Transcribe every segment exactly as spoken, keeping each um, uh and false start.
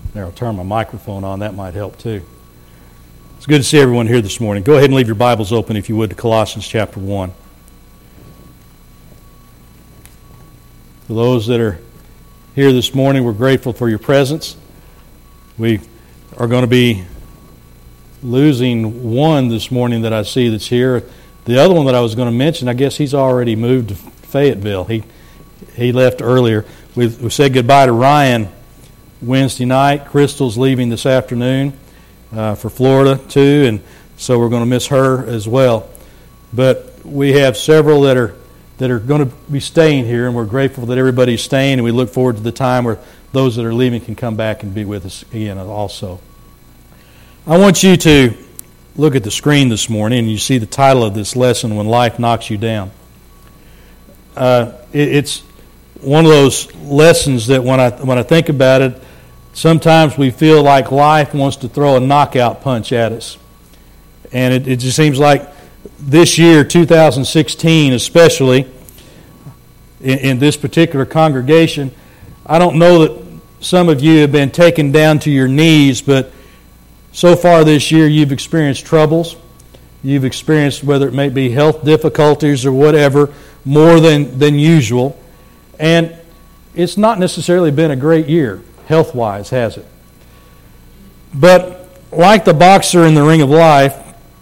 There, I'll turn my microphone on. That might help too. It's good to see everyone here this morning. Go ahead and leave your Bibles open, if you would, to Colossians chapter one. For those that are here this morning, we're grateful for your presence. We are going to be losing one this morning that I see that's here. The other one that I was going to mention, I guess he's already moved to Fayetteville. He he left earlier. We, we said goodbye to Ryan Wednesday night. Crystal's leaving this afternoon uh, for Florida too, and so we're going to miss her as well. But we have several that are that are going to be staying here, and we're grateful that everybody's staying, and we look forward to the time where those that are leaving can come back and be with us again also. I want you to look at the screen this morning, and you see the title of this lesson, When Life Knocks You Down. Uh, it, it's one of those lessons that when I when I think about it, sometimes we feel like life wants to throw a knockout punch at us. And it, it just seems like this year, two thousand sixteen especially, in, in this particular congregation, I don't know that some of you have been taken down to your knees, but so far this year you've experienced troubles. You've experienced, whether it may be health difficulties or whatever, more than, than usual. And it's not necessarily been a great year, health-wise, has it? But like the boxer in the ring of life,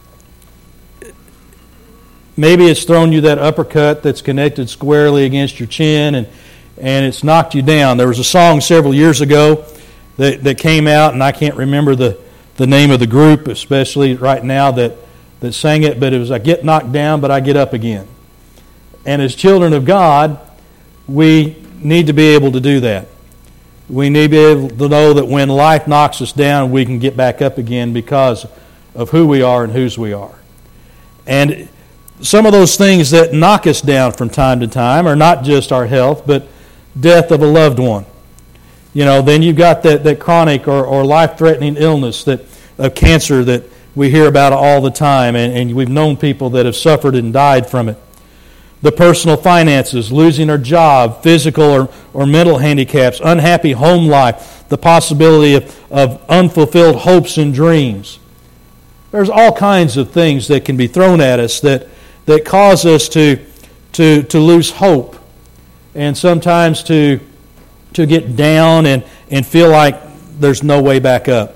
maybe it's thrown you that uppercut that's connected squarely against your chin, and, and it's knocked you down. There was a song several years ago that, that came out, and I can't remember the, the name of the group, especially right now, that, that sang it, but it was, I get knocked down, but I get up again. And as children of God, we need to be able to do that. We need to be able to know that when life knocks us down, we can get back up again because of who we are and whose we are. And some of those things that knock us down from time to time are not just our health, but death of a loved one. You know, then you've got that, that chronic or, or life-threatening illness that of cancer that we hear about all the time, and, and we've known people that have suffered and died from it. The personal finances, losing our job, physical or, or mental handicaps, unhappy home life, the possibility of, of unfulfilled hopes and dreams. There's all kinds of things that can be thrown at us that, that cause us to, to, to lose hope, and sometimes to, to get down and, and feel like there's no way back up.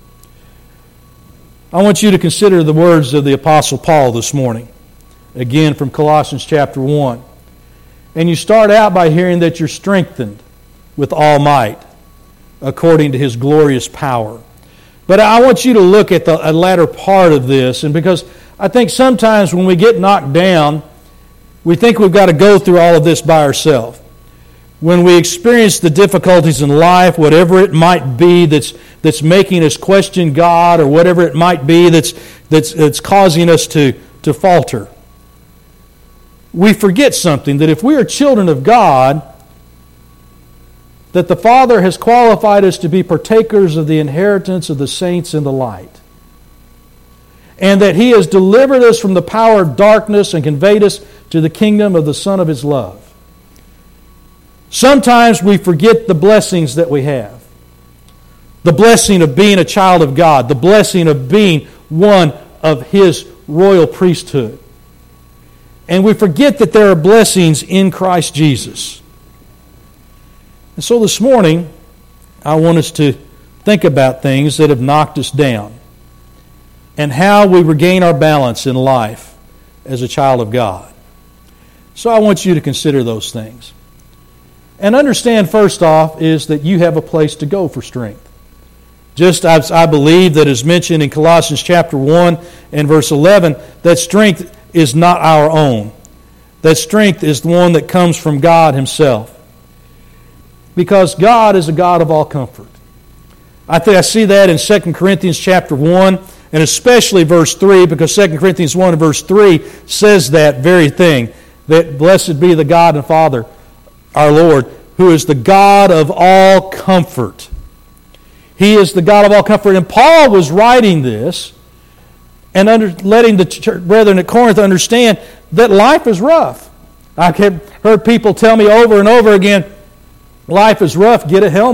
I want you to consider the words of the Apostle Paul this morning. Again, from Colossians chapter one. And you start out by hearing that you're strengthened with all might, according to His glorious power. But I want you to look at the latter part of this, and because I think sometimes when we get knocked down, we think we've got to go through all of this by ourselves. When we experience the difficulties in life, whatever it might be that's that's making us question God, or whatever it might be that's that's, that's causing us to, to falter, we forget something, that if we are children of God, that the Father has qualified us to be partakers of the inheritance of the saints in the light. And that He has delivered us from the power of darkness and conveyed us to the kingdom of the Son of His love. Sometimes we forget the blessings that we have. The blessing of being a child of God. The blessing of being one of His royal priesthood. And we forget that there are blessings in Christ Jesus. And so this morning, I want us to think about things that have knocked us down and how we regain our balance in life as a child of God. So I want you to consider those things. And understand, first off, is that you have a place to go for strength. Just as I believe that is mentioned in Colossians chapter one and verse eleven, that strength is not our own. That strength is the one that comes from God Himself. Because God is a God of all comfort. I think I see that in Second Corinthians chapter one, and especially verse three, because Second Corinthians one and verse three says that very thing, that blessed be the God and Father, our Lord, who is the God of all comfort. He is the God of all comfort. And Paul was writing this and under, letting the church, brethren at Corinth understand that life is rough. I have heard people tell me over and over again, life is rough, get a helmet.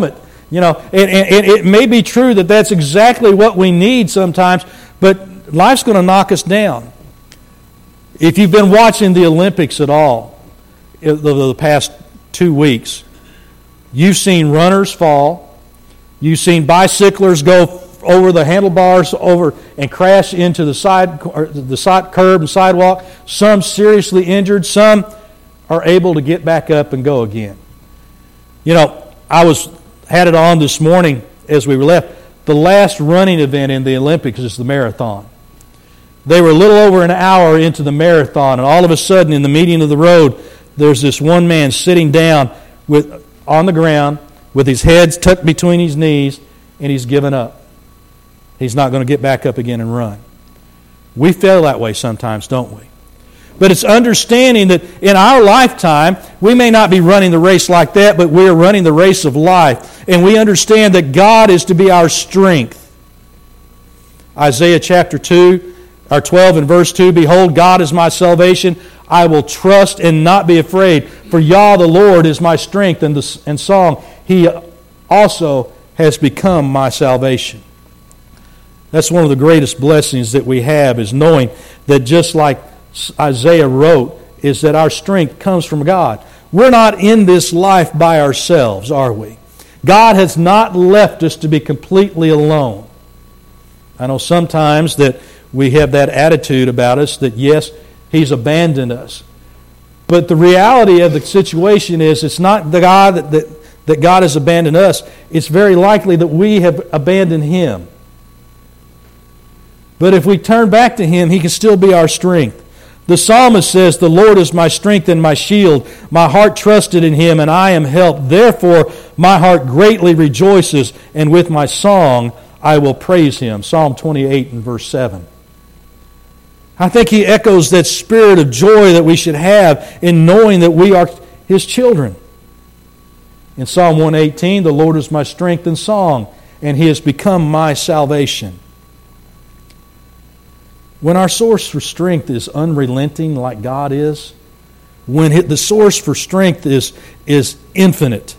You know, and, and it may be true that that's exactly what we need sometimes, but life's going to knock us down. If you've been watching the Olympics at all over the past two weeks, you've seen runners fall, you've seen bicyclers go over the handlebars over and crash into the side, or the side curb and sidewalk. Some seriously injured, some are able to get back up and go again. You know, I was had it on this morning as we left. The last running event in the Olympics is the marathon. They were a little over an hour into the marathon, and all of a sudden, in the median of the road, there's this one man sitting down with on the ground with his head tucked between his knees, and he's given up. He's not going to get back up again and run. We feel that way sometimes, don't we? But it's understanding that in our lifetime, we may not be running the race like that, but we are running the race of life. And we understand that God is to be our strength. Isaiah chapter two, or twelve and verse two, Behold, God is my salvation. I will trust and not be afraid. For Yah the Lord is my strength and, the, and song. He also has become my salvation. That's one of the greatest blessings that we have, is knowing that just like Isaiah wrote, is that our strength comes from God. We're not in this life by ourselves, are we? God has not left us to be completely alone. I know sometimes that we have that attitude about us that, yes, He's abandoned us. But the reality of the situation is it's not the God that, that, that God has abandoned us. It's very likely that we have abandoned Him. But if we turn back to Him, He can still be our strength. The psalmist says, The Lord is my strength and my shield. My heart trusted in Him, and I am helped. Therefore, my heart greatly rejoices, and with my song I will praise Him. Psalm twenty-eight and verse seven. I think he echoes that spirit of joy that we should have in knowing that we are His children. In Psalm one eighteen, the Lord is my strength and song, and He has become my salvation. When our source for strength is unrelenting like God is, when the source for strength is, is infinite,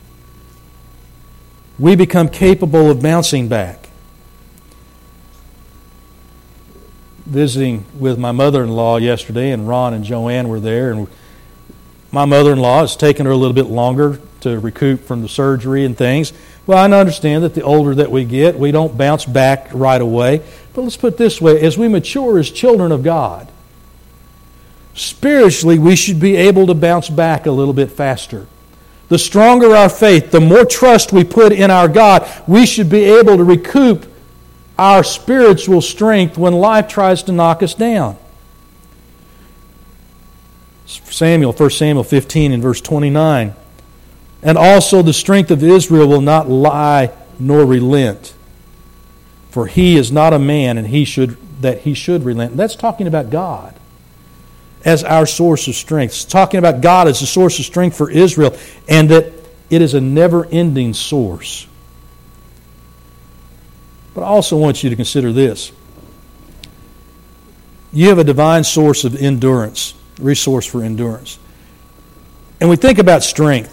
we become capable of bouncing back. Visiting with my mother-in-law yesterday, and Ron and Joanne were there, and my mother-in-law, it's taken her a little bit longer to recoup from the surgery and things. Well, I understand that the older that we get, we don't bounce back right away. But let's put it this way, as we mature as children of God, spiritually we should be able to bounce back a little bit faster. The stronger our faith, the more trust we put in our God, we should be able to recoup our spiritual strength when life tries to knock us down. Samuel, First Samuel fifteen and verse twenty-nine. And also the strength of Israel will not lie nor relent. For he is not a man and he should that he should relent. And that's talking about God as our source of strength. It's talking about God as the source of strength for Israel, and that it is a never-ending source. But I also want you to consider this. You have a divine source of endurance, resource for endurance. And we think about strength.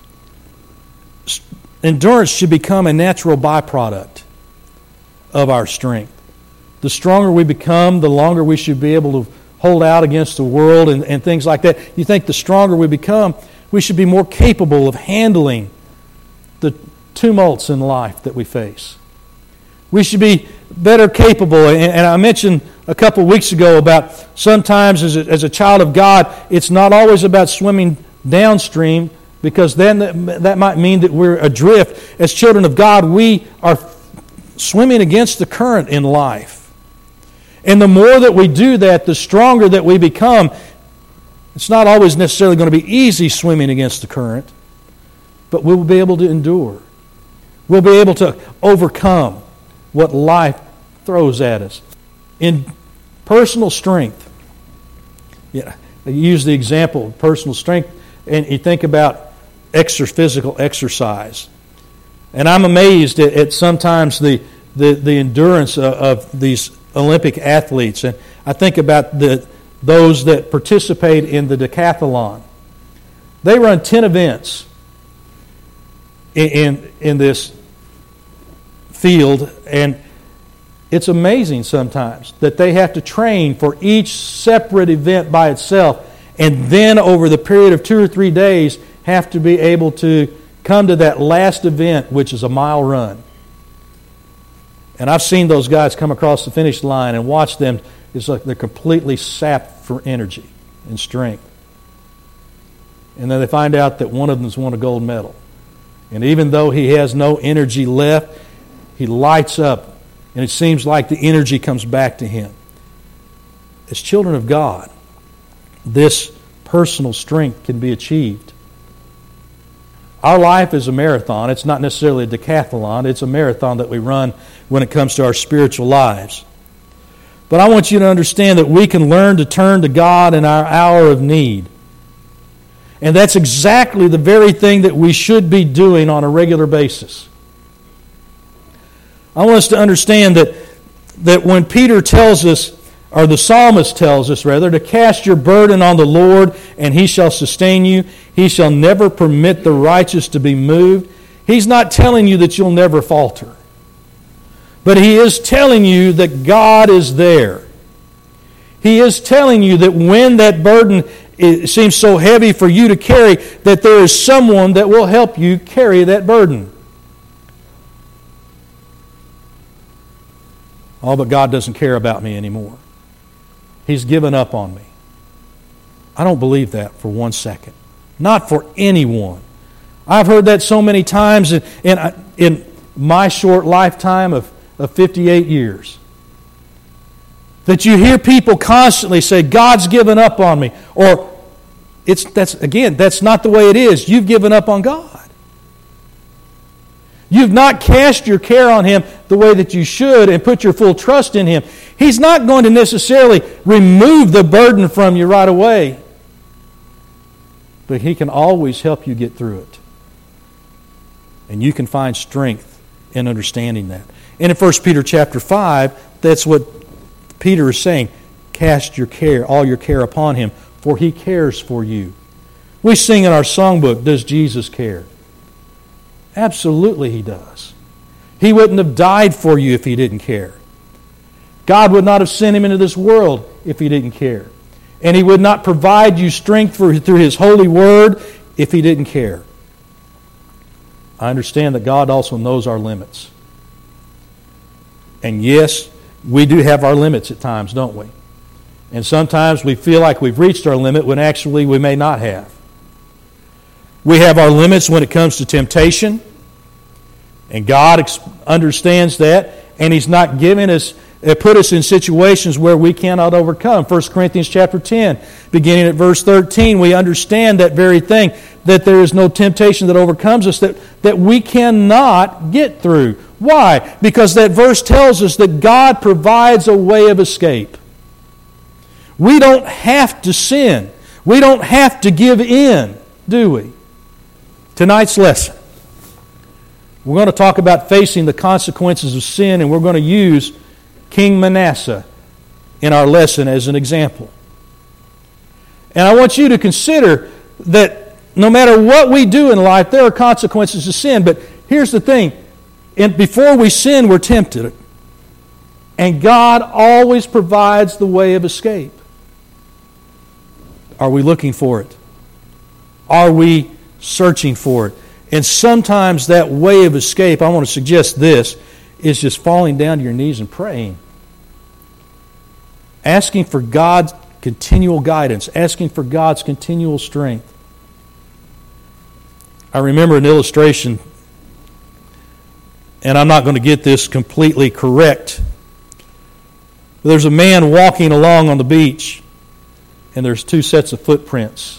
Endurance should become a natural byproduct of our strength. The stronger we become, the longer we should be able to hold out against the world and, and things like that. You think the stronger we become, we should be more capable of handling the tumults in life that we face. We should be better capable. And, and I mentioned a couple weeks ago about sometimes as a, as a child of God, it's not always about swimming downstream, because then that, that might mean that we're adrift. As children of God, we are swimming against the current in life. And the more that we do that, the stronger that we become. It's not always necessarily going to be easy swimming against the current, but we'll be able to endure. We'll be able to overcome what life throws at us. In personal strength, yeah, I use the example of personal strength, and you think about extra physical exercise. And I'm amazed at, at sometimes the, the, the endurance of, of these Olympic athletes. And I think about the those that participate in the decathlon. They run ten events. in, in, in this field, and it's amazing sometimes that they have to train for each separate event by itself, and then over the period of two or three days have to be able to come to that last event, which is a mile run. And I've seen those guys come across the finish line and watch them. It's like they're completely sapped for energy and strength. And then they find out that one of them has won a gold medal. And even though he has no energy left, he lights up, and it seems like the energy comes back to him. As children of God, this personal strength can be achieved. Our life is a marathon. It's not necessarily a decathlon. It's a marathon that we run when it comes to our spiritual lives. But I want you to understand that we can learn to turn to God in our hour of need. And that's exactly the very thing that we should be doing on a regular basis. I want us to understand that, that when Peter tells us, or the psalmist tells us rather, to cast your burden on the Lord and He shall sustain you. He shall never permit the righteous to be moved. He's not telling you that you'll never falter. But He is telling you that God is there. He is telling you that when that burden it seems so heavy for you to carry, that there is someone that will help you carry that burden. Oh, but God doesn't care about me anymore. He's given up on me. I don't believe that for one second. Not for anyone. I've heard that so many times in, in, in my short lifetime of, of fifty-eight years. That you hear people constantly say, God's given up on me. Or, it's that's again, that's not the way it is. You've given up on God. You've not cast your care on Him the way that you should and put your full trust in Him. He's not going to necessarily remove the burden from you right away. But He can always help you get through it. And you can find strength in understanding that. And in First Peter chapter five, that's what Peter is saying. Cast your care, all your care upon Him, for He cares for you. We sing in our songbook, Does Jesus Care? Absolutely He does. He wouldn't have died for you if He didn't care. God would not have sent Him into this world if He didn't care. And He would not provide you strength for, through His holy word if He didn't care. I understand that God also knows our limits. And yes, we do have our limits at times, don't we? And sometimes we feel like we've reached our limit when actually we may not have. We have our limits when it comes to temptation, and God ex- understands that, and He's not giving us, uh, put us in situations where we cannot overcome. First Corinthians chapter ten, beginning at verse thirteen, we understand that very thing, that there is no temptation that overcomes us that, that we cannot get through. Why? Because that verse tells us that God provides a way of escape. We don't have to sin. We don't have to give in, do we? Tonight's lesson, we're going to talk about facing the consequences of sin, and we're going to use King Manasseh in our lesson as an example. And I want you to consider that no matter what we do in life, there are consequences to sin. But here's the thing. And before we sin, we're tempted. And God always provides the way of escape. Are we looking for it? Are we searching for it? And sometimes that way of escape, I want to suggest this, is just falling down to your knees and praying. Asking for God's continual guidance. Asking for God's continual strength. I remember an illustration, and I'm not going to get this completely correct. There's a man walking along on the beach, and there's two sets of footprints.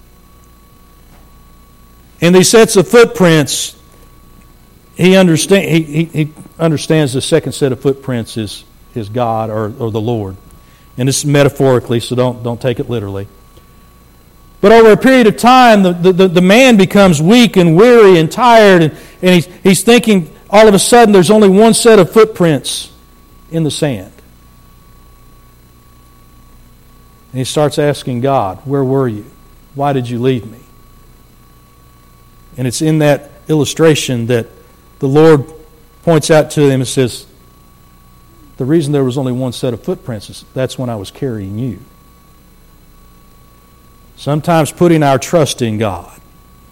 In these sets of footprints, he, understand, he, he, he understands the second set of footprints is, is God or, or the Lord. And this is metaphorically, so don't, don't take it literally. But over a period of time, the, the, the man becomes weak and weary and tired, and, and he's, he's thinking all of a sudden there's only one set of footprints in the sand. And he starts asking God, where were you? Why did you leave me? And it's in that illustration that the Lord points out to him and says, the reason there was only one set of footprints is that's when I was carrying you. Sometimes putting our trust in God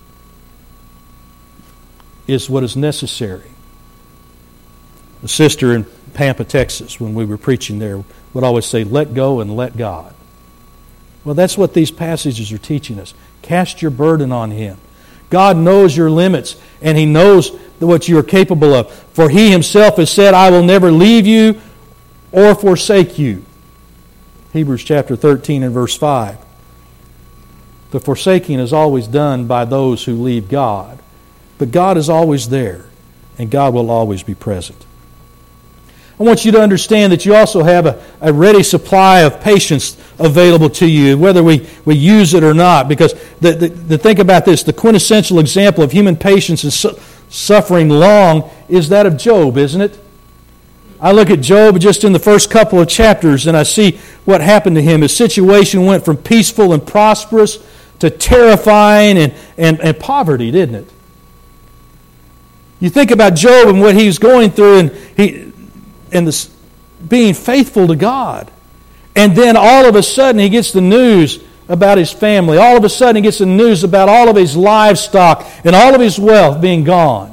is what is necessary. A sister in Pampa, Texas, when we were preaching there, would always say, let go and let God. Well, that's what these passages are teaching us. Cast your burden on Him. God knows your limits, and He knows what you are capable of. For He Himself has said, I will never leave you or forsake you. Hebrews chapter thirteen and verse five. The forsaking is always done by those who leave God. But God is always there, and God will always be present. I want you to understand that you also have a, a ready supply of patience available to you, whether we, we use it or not. Because the, the, the think about this, the quintessential example of human patience and su- suffering long is that of Job, isn't it? I look at Job just in the first couple of chapters and I see what happened to him. His situation went from peaceful and prosperous to terrifying and, and, and poverty, didn't it? You think about Job and what he was going through, and he and this being faithful to God. And then all of a sudden he gets the news about his family. All of a sudden he gets the news about all of his livestock and all of his wealth being gone.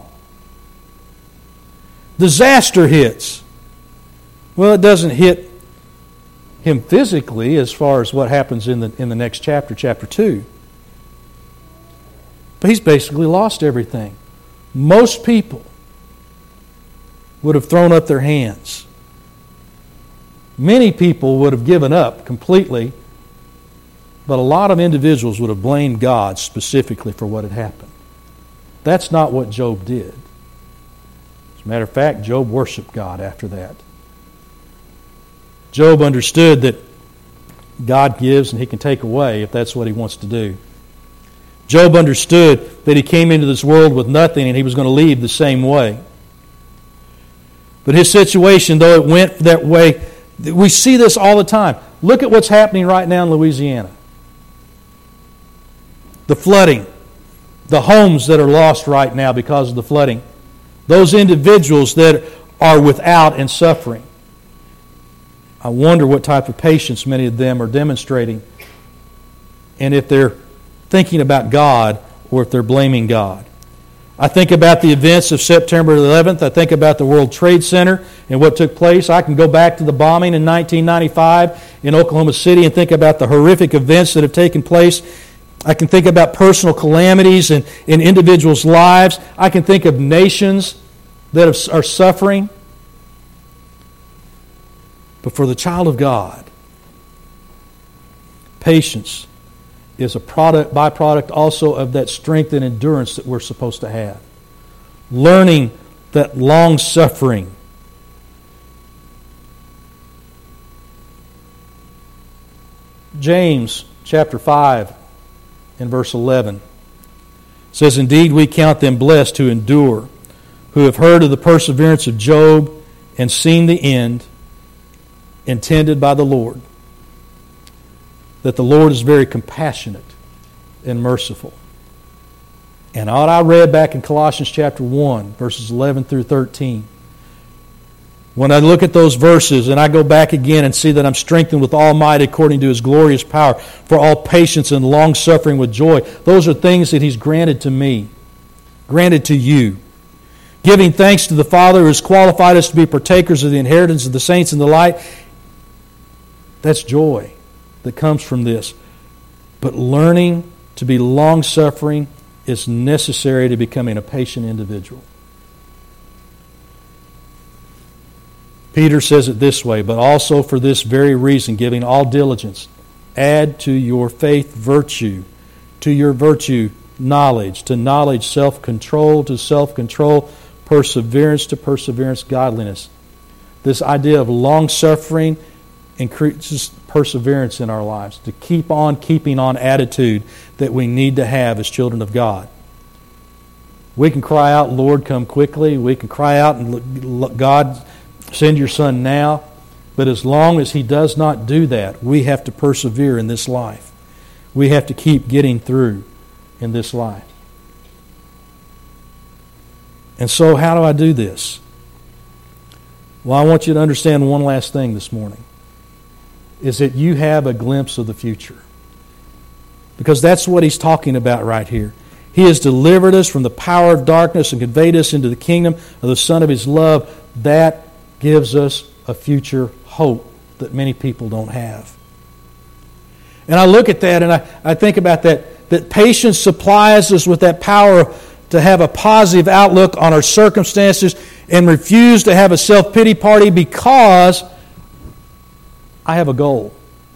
Disaster hits. Well, it doesn't hit him physically as far as what happens in the in the next chapter, chapter two. But he's basically lost everything. Most people would have thrown up their hands. Many people would have given up completely, but a lot of individuals would have blamed God specifically for what had happened. That's not what Job did. As a matter of fact, Job worshiped God after that. Job understood that God gives and He can take away if that's what He wants to do. Job understood that he came into this world with nothing and he was going to leave the same way. But his situation, though it went that way, we see this all the time. Look at what's happening right now in Louisiana. The flooding. The homes that are lost right now because of the flooding. Those individuals that are without and suffering. I wonder what type of patience many of them are demonstrating, and if they're thinking about God or if they're blaming God. I think about the events of September eleventh. I think about the World Trade Center and what took place. I can go back to the bombing in nineteen ninety-five in Oklahoma City and think about the horrific events that have taken place. I can think about personal calamities in, in individuals' lives. I can think of nations that have, are suffering. But for the child of God, patience is a product, byproduct also of that strength and endurance that we're supposed to have. Learning that long suffering. James chapter five and verse eleven says, indeed we count them blessed who endure, who have heard of the perseverance of Job and seen the end intended by the Lord. That the Lord is very compassionate and merciful. And what I read back in Colossians chapter one, verses eleven through thirteen, when I look at those verses and I go back again and see that I'm strengthened with all might according to His glorious power for all patience and long-suffering with joy, those are things that He's granted to me, granted to you. Giving thanks to the Father who has qualified us to be partakers of the inheritance of the saints in the light, that's joy that comes from this. But learning to be long-suffering is necessary to becoming a patient individual. Peter says it this way, but also for this very reason, giving all diligence, add to your faith virtue, to your virtue knowledge, to knowledge self-control, to self-control perseverance, to perseverance godliness. This idea of long-suffering increases perseverance in our lives, to keep on keeping on attitude that we need to have as children of God. We can cry out, Lord, come quickly. We can cry out, and God, send your Son now. But as long as He does not do that, we have to persevere in this life. We have to keep getting through in this life. And so how do I do this? Well, I want you to understand one last thing this morning, is that you have a glimpse of the future. Because that's what he's talking about right here. He has delivered us from the power of darkness and conveyed us into the kingdom of the Son of His love. That gives us a future hope that many people don't have. And I look at that and I, I think about that, that patience supplies us with that power to have a positive outlook on our circumstances and refuse to have a self-pity party because I have a goal.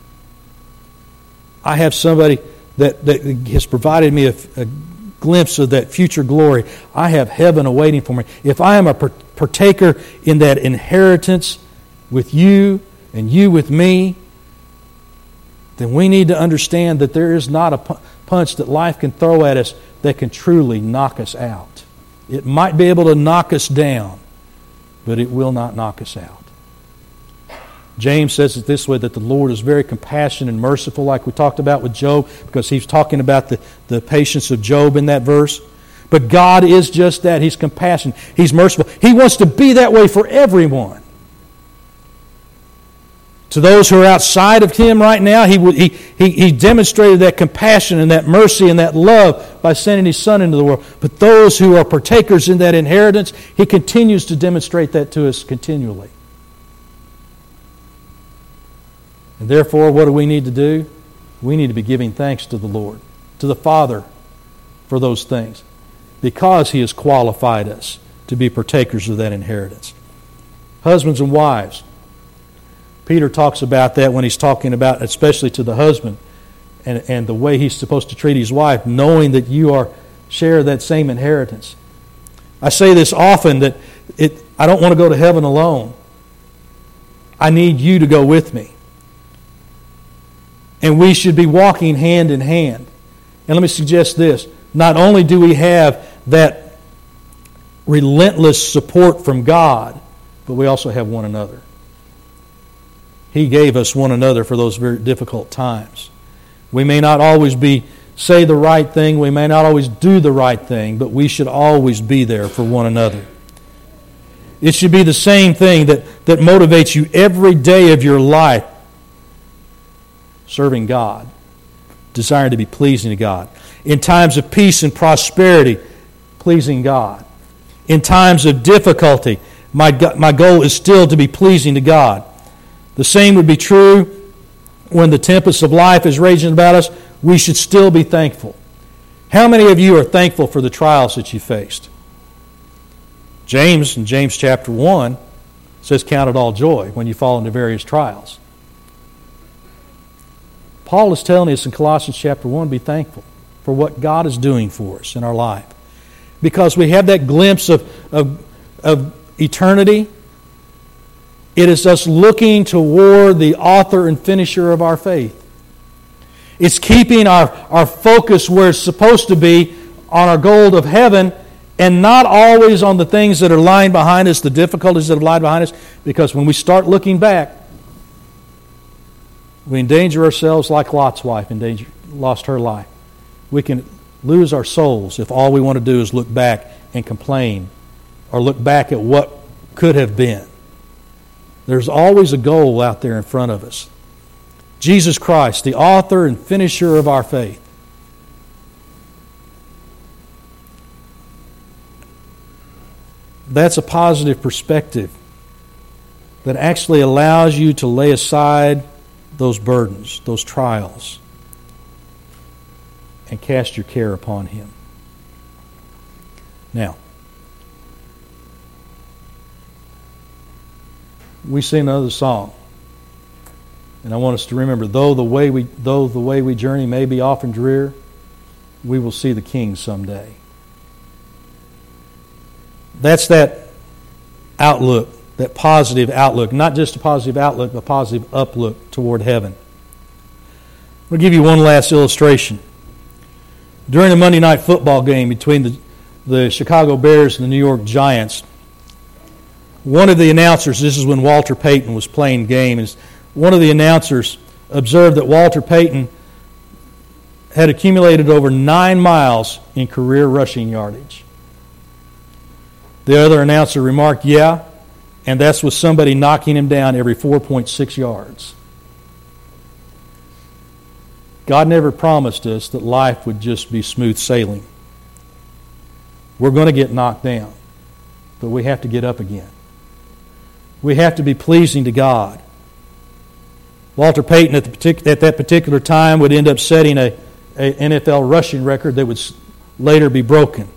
I have somebody that, that has provided me a, a glimpse of that future glory. I have heaven awaiting for me. If I am a partaker in that inheritance with you and you with me, then we need to understand that there is not a punch that life can throw at us that can truly knock us out. It might be able to knock us down, but it will not knock us out. James says it this way, that the Lord is very compassionate and merciful, like we talked about with Job, because he's talking about the, the patience of Job in that verse. But God is just that. He's compassionate. He's merciful. He wants to be that way for everyone. To those who are outside of Him right now, he, he, he, he demonstrated that compassion and that mercy and that love by sending His Son into the world. But those who are partakers in that inheritance, He continues to demonstrate that to us continually. And therefore, what do we need to do? We need to be giving thanks to the Lord, to the Father, for those things, because He has qualified us to be partakers of that inheritance. Husbands and wives, Peter talks about that when he's talking about, especially to the husband, and, and the way he's supposed to treat his wife, knowing that you are share that same inheritance. I say this often, that it, I don't want to go to heaven alone. I need you to go with me. And we should be walking hand in hand. And let me suggest this. Not only do we have that relentless support from God, but we also have one another. He gave us one another for those very difficult times. We may not always be say the right thing, we may not always do the right thing, but we should always be there for one another. It should be the same thing that, that motivates you every day of your life. Serving God, desiring to be pleasing to God. In times of peace and prosperity, pleasing God. In times of difficulty, my, my goal is still to be pleasing to God. The same would be true when the tempest of life is raging about us. We should still be thankful. How many of you are thankful for the trials that you faced? James, in James chapter one, says, count it all joy when you fall into various trials. Paul is telling us in Colossians chapter one, be thankful for what God is doing for us in our life. Because we have that glimpse of, of, of eternity. It is us looking toward the author and finisher of our faith. It's keeping our, our focus where it's supposed to be on our goal of heaven and not always on the things that are lying behind us, the difficulties that have lied behind us. Because when we start looking back, we endanger ourselves like Lot's wife endanger, lost her life. We can lose our souls if all we want to do is look back and complain or look back at what could have been. There's always a goal out there in front of us. Jesus Christ, the author and finisher of our faith. That's a positive perspective that actually allows you to lay aside those burdens, those trials, and cast your care upon Him. Now, we sing another song, and I want us to remember, though the way we though the way we journey may be often drear, we will see the King someday. That's that outlook, that positive outlook, not just a positive outlook, but a positive uplook toward heaven. I'll give you one last illustration. During a Monday night football game between the, the Chicago Bears and the New York Giants, one of the announcers, this is when Walter Payton was playing the game, is one of the announcers observed that Walter Payton had accumulated over nine miles in career rushing yardage. The other announcer remarked, "Yeah, and that's with somebody knocking him down every four point six yards." God never promised us that life would just be smooth sailing. We're going to get knocked down, but we have to get up again. We have to be pleasing to God. Walter Payton at, the partic- at that particular time would end up setting a, a N F L rushing record that would later be broken.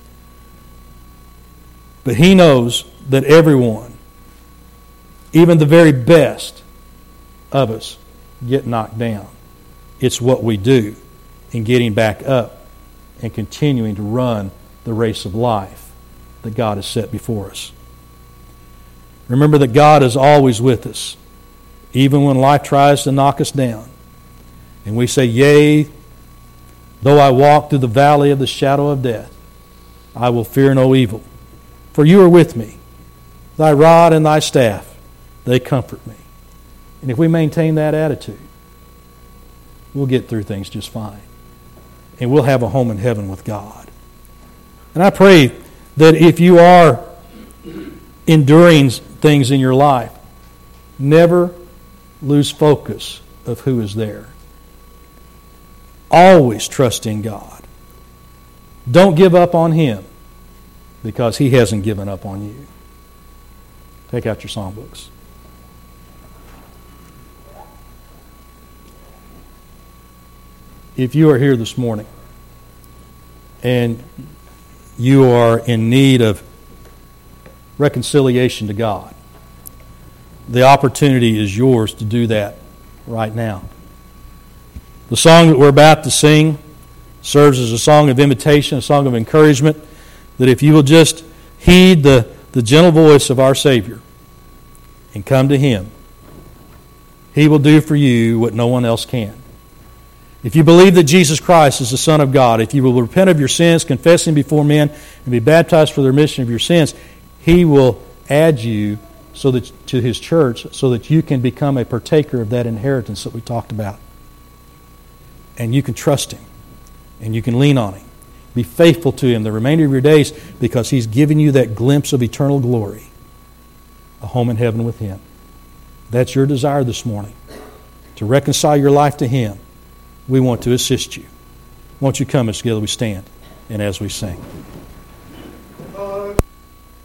But he knows that everyone, even the very best of us, get knocked down. It's what we do in getting back up and continuing to run the race of life that God has set before us. Remember that God is always with us, even when life tries to knock us down. And we say, "Yea, though I walk through the valley of the shadow of death, I will fear no evil. For you are with me. Thy rod and thy staff, they comfort me." And if we maintain that attitude, we'll get through things just fine. And we'll have a home in heaven with God. And I pray that if you are enduring things in your life, never lose focus of who is there. Always trust in God. Don't give up on Him, because He hasn't given up on you. Take out your songbooks. If you are here this morning and you are in need of reconciliation to God, the opportunity is yours to do that right now. The song that we're about to sing serves as a song of invitation, a song of encouragement, that if you will just heed the, the gentle voice of our Savior and come to Him, He will do for you what no one else can. If you believe that Jesus Christ is the Son of God, if you will repent of your sins, confess Him before men, and be baptized for the remission of your sins, He will add you so that to His church so that you can become a partaker of that inheritance that we talked about. And you can trust Him, and you can lean on Him. Be faithful to Him the remainder of your days, because He's given you that glimpse of eternal glory, a home in heaven with Him. That's your desire this morning, to reconcile your life to Him. We want to assist you. Won't you come as together we stand and as we sing?